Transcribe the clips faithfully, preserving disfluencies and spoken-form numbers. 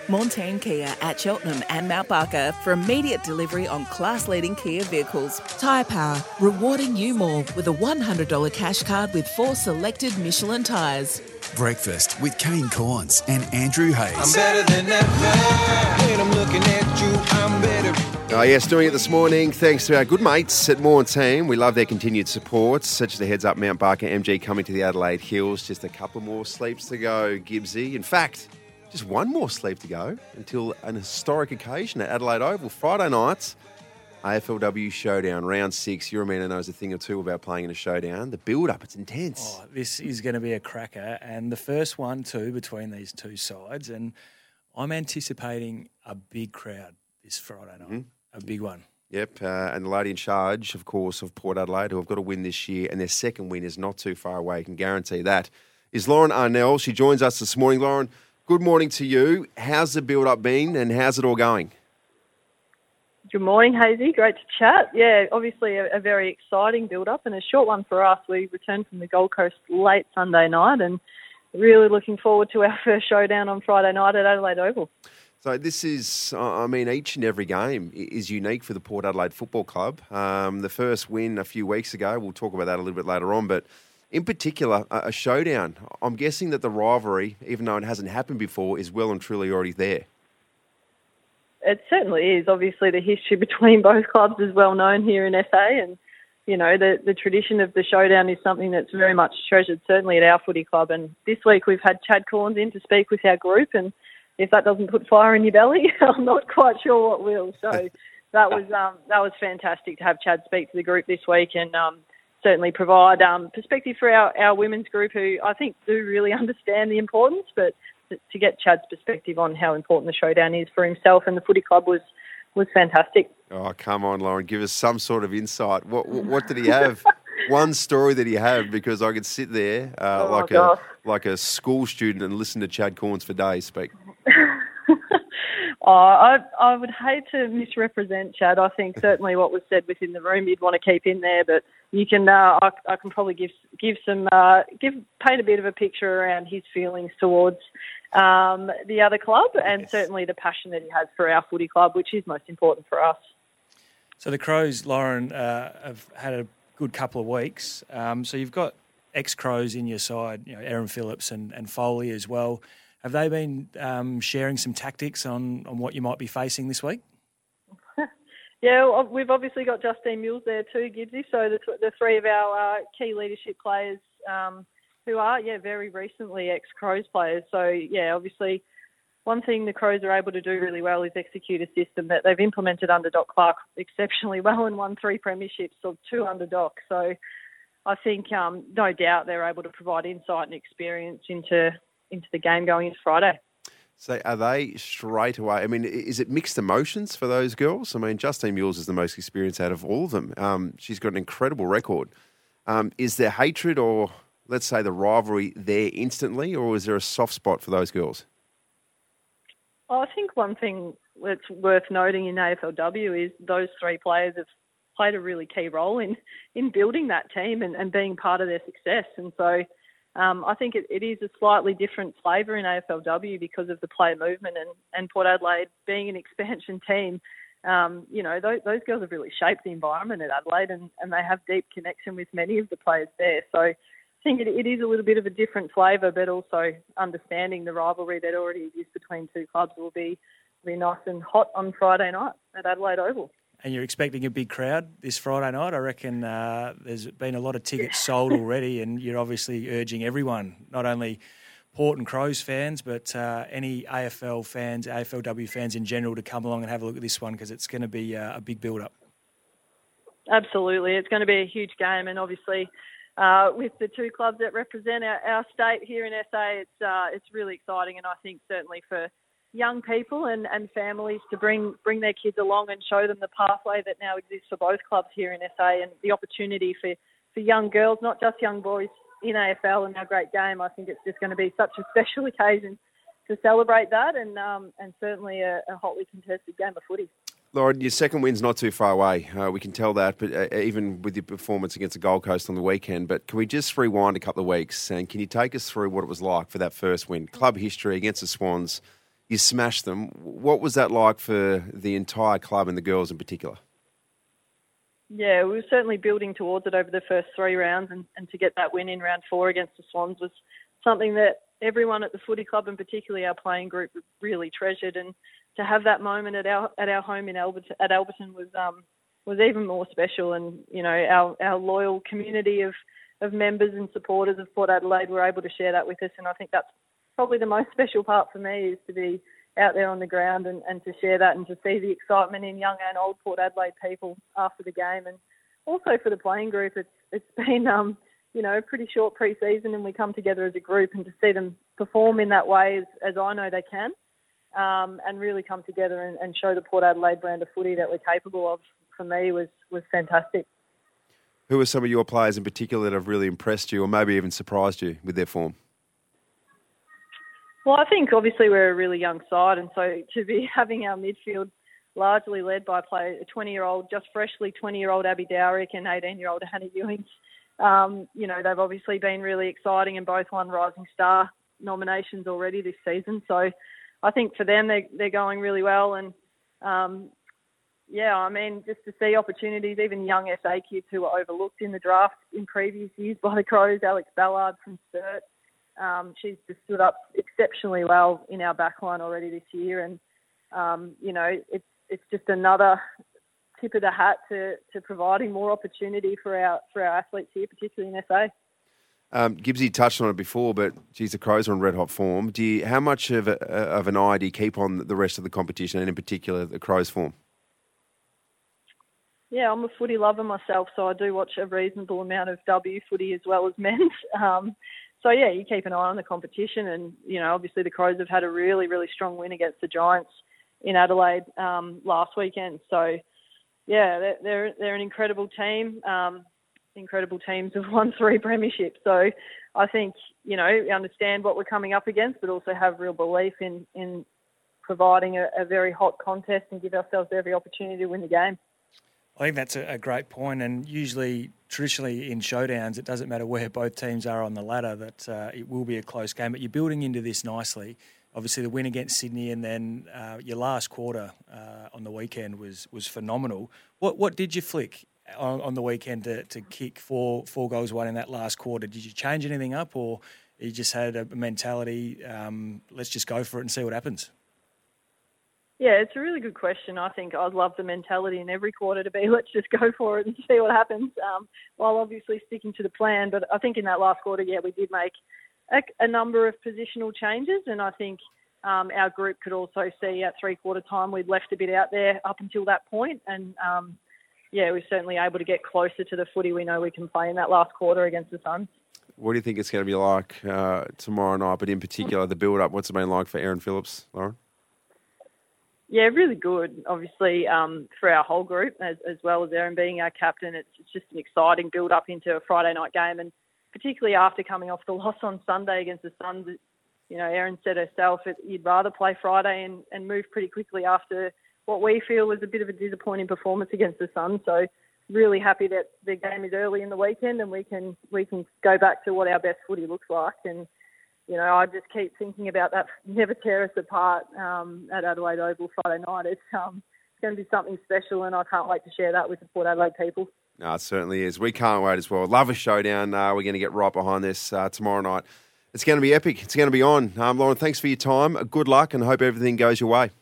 Montane Kia at Cheltenham and Mount Barker for immediate delivery on class-leading Kia vehicles. Tyre Power, rewarding you more with a one hundred dollars cash card with four selected Michelin tyres. Breakfast with Kane Corns and Andrew Hayes. I'm better than ever. When I'm looking at you, I'm better. Oh yes, doing it this morning thanks to our good mates at Montane. We love their continued support. Such as the heads up, Mount Barker M G coming to the Adelaide Hills. Just a couple more sleeps to go, Gibbsy. In fact, just one more sleep to go until an historic occasion at Adelaide Oval. Friday night, A F L W Showdown, round six. Euromina knows a thing or two about playing in a showdown. The build-up, it's intense. Oh, this is going to be a cracker. And the first one, too, between these two sides. And I'm anticipating a big crowd this Friday night. Mm-hmm. A big one. Yep, uh, and the lady in charge, of course, of Port Adelaide, who have got to win this year, and their second win is not too far away, I can guarantee that, is Lauren Arnell. She joins us this morning. Lauren, good morning to you. How's the build-up been, and how's it all going? Good morning, Hazy. Great to chat. Yeah, obviously a, a very exciting build-up and a short one for us. We returned from the Gold Coast late Sunday night and really looking forward to our first showdown on Friday night at Adelaide Oval. So this is, I mean, each and every game is unique for the Port Adelaide Football Club. Um, the first win a few weeks ago, we'll talk about that a little bit later on, but in particular, a, a showdown. I'm guessing that the rivalry, even though it hasn't happened before, is well and truly already there. It certainly is. Obviously, the history between both clubs is well known here in S A, and you know the the tradition of the showdown is something that's very much treasured, certainly at our footy club. And this week we've had Chad Corns in to speak with our group, and if that doesn't put fire in your belly, I'm not quite sure what will. So that was um, that was fantastic to have Chad speak to the group this week, and um, certainly provide um, perspective for our, our women's group, who I think do really understand the importance, but to get Chad's perspective on how important the showdown is for himself and the footy club was was fantastic. Oh, come on, Lauren, give us some sort of insight. What what did he have? One story that he had, because I could sit there uh, oh like a like a school student and listen to Chad Corns for days speak. oh, I I would hate to misrepresent Chad. I think certainly what was said within the room you'd want to keep in there, but you can uh, I, I can probably give give some uh, give paint a bit of a picture around his feelings towards um, the other club, and yes, certainly the passion that he has for our footy club, which is most important for us. So the Crows, Lauren, uh, have had a good couple of weeks. Um, so you've got ex-Crows in your side, you know, Erin Phillips and, and Foley as well. Have they been um, sharing some tactics on, on what you might be facing this week? Yeah, we've obviously got Justine Mills there too, Gibbsy. So the, the three of our uh, key leadership players um, who are, yeah, very recently ex-Crows players. So, yeah, obviously one thing the Crows are able to do really well is execute a system that they've implemented under Doc Clark exceptionally well and won three premierships, or two under Doc. So I think um, no doubt they're able to provide insight and experience into into the game going into Friday. So are they straight away, I mean, is it mixed emotions for those girls? I mean, Justine Mules is the most experienced out of all of them. Um, she's got an incredible record. Um, is there hatred or, let's say, the rivalry there instantly, or is there a soft spot for those girls? Well, I think one thing that's worth noting in A F L W is those three players have played a really key role in, in building that team and, and being part of their success. And so Um, I think it, it is a slightly different flavour in A F L W because of the player movement, and, and Port Adelaide being an expansion team. Um, you know, those, those girls have really shaped the environment at Adelaide, and, and they have deep connection with many of the players there. So I think it, it is a little bit of a different flavour, but also understanding the rivalry that already exists between two clubs will be, be nice and hot on Friday night at Adelaide Oval. And you're expecting a big crowd this Friday night. I reckon uh, there's been a lot of tickets sold already, and you're obviously urging everyone, not only Port and Crows fans, but uh, any A F L fans, A F L W fans in general, to come along and have a look at this one, because it's going to be uh, a big build-up. Absolutely. It's going to be a huge game, and obviously uh, with the two clubs that represent our, our state here in S A, it's uh, it's really exciting, and I think certainly for young people and, and families to bring bring their kids along and show them the pathway that now exists for both clubs here in S A, and the opportunity for, for young girls, not just young boys, in A F L and our great game. I think it's just going to be such a special occasion to celebrate that, and um, and certainly a, a hotly contested game of footy. Lauren, your second win's not too far away. Uh, we can tell that, but uh, even with your performance against the Gold Coast on the weekend. But can we just rewind a couple of weeks, and can you take us through what it was like for that first win? Club history against the Swans. you smashed them. What was that like for the entire club and the girls in particular? Yeah, we were certainly building towards it over the first three rounds, and, and to get that win in round four against the Swans was something that everyone at the footy club, and particularly our playing group, really treasured. And to have that moment at our at our home in Alberton, at Alberton was um, was even more special. And you know, our, our loyal community of, of members and supporters of Port Adelaide were able to share that with us. And I think that's probably the most special part for me, is to be out there on the ground and, and to share that, and to see the excitement in young and old Port Adelaide people after the game. And also for the playing group, it's it's been um, you know, a pretty short pre-season, and we come together as a group, and to see them perform in that way, as, as I know they can, um, and really come together and, and show the Port Adelaide brand of footy that we're capable of, for me was, was fantastic. Who are some of your players in particular that have really impressed you, or maybe even surprised you with their form? Well, I think obviously we're a really young side, and so to be having our midfield largely led by play, a twenty-year-old, just freshly twenty-year-old Abby Dowrick and eighteen-year-old Hannah Ewing, um, you know, they've obviously been really exciting and both won Rising Star nominations already this season. So I think for them, they're, they're going really well. And, um, yeah, I mean, just to see opportunities, even young S A kids who were overlooked in the draft in previous years by the Crows, Alex Ballard from Sturt. Um, she's just stood up exceptionally well in our backline already this year, and um, you know, it's it's just another tip of the hat to, to providing more opportunity for our for our athletes here, particularly in S A. Um, Gibbsy touched on it before, but geez, the Crows are in red hot form. Do you, how much of a, of an eye do you keep on the rest of the competition, and in particular the Crows' form? Yeah, I'm a footy lover myself, so I do watch a reasonable amount of W footy as well as men's. Um, So, yeah, you keep an eye on the competition, and, you know, obviously the Crows have had a really, really strong win against the Giants in Adelaide um, last weekend. So, yeah, they're, they're, they're an incredible team. Um, incredible teams have won three premierships. So I think, you know, we understand what we're coming up against, but also have real belief in, in providing a, a very hot contest and give ourselves every opportunity to win the game. I think that's a, a great point, and usually, traditionally in showdowns, it doesn't matter where both teams are on the ladder, that uh, it will be a close game. But you're building into this nicely. Obviously, the win against Sydney, and then uh, your last quarter uh, on the weekend was was phenomenal. What what did you flick on, on the weekend to, to kick four four goals one in that last quarter? Did you change anything up, or you just had a mentality? Um, let's just go for it and see what happens. Yeah, it's a really good question. I think I'd love the mentality in every quarter to be, let's just go for it and see what happens, um, while obviously sticking to the plan. But I think in that last quarter, yeah, we did make a, a number of positional changes, and I think um, our group could also see at three-quarter time we'd left a bit out there up until that point. And, um, yeah, we're certainly able to get closer to the footy we know we can play in that last quarter against the Suns. What do you think it's going to be like uh, tomorrow night, but in particular the build-up? What's it been like for Erin Phillips, Lauren? Yeah, really good, obviously, um, for our whole group, as, as well as Erin being our captain. It's, it's just an exciting build-up into a Friday night game, and particularly after coming off the loss on Sunday against the Suns. You know, Erin said herself that you'd rather play Friday and, and move pretty quickly after what we feel was a bit of a disappointing performance against the Suns. So really happy that the game is early in the weekend and we can we can go back to what our best footy looks like. And you know, I just keep thinking about that never tear us apart um, at Adelaide Oval Friday night. It's, um, it's going to be something special, and I can't wait to share that with the Port Adelaide people. No, it certainly is. We can't wait as well. Love a showdown. Uh, we're going to get right behind this uh, tomorrow night. It's going to be epic. It's going to be on. Um, Lauren, thanks for your time. Good luck, and hope everything goes your way.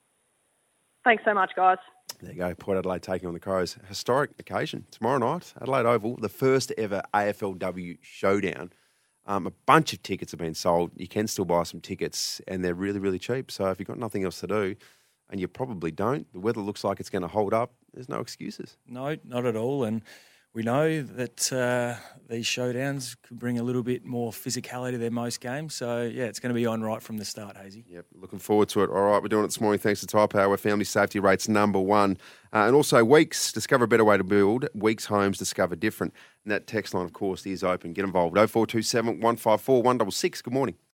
Thanks so much, guys. There you go. Port Adelaide taking on the Crows. Historic occasion tomorrow night, Adelaide Oval, the first ever A F L W showdown. Um, a bunch of tickets have been sold. You can still buy some tickets, and they're really, really cheap. So if you've got nothing else to do, and you probably don't, the weather looks like it's going to hold up, there's no excuses. No, not at all. And we know that uh, these showdowns could bring a little bit more physicality to their most games. So, yeah, it's going to be on right from the start, Hazy. Yep, looking forward to it. All right, we're doing it this morning thanks to Tyre Power, where family safety rates number one. Uh, and also Weeks, discover a better way to build. Weeks Homes, discover different. And that text line, of course, is open. Get involved. oh four two seven, one five four, one six six. Good morning.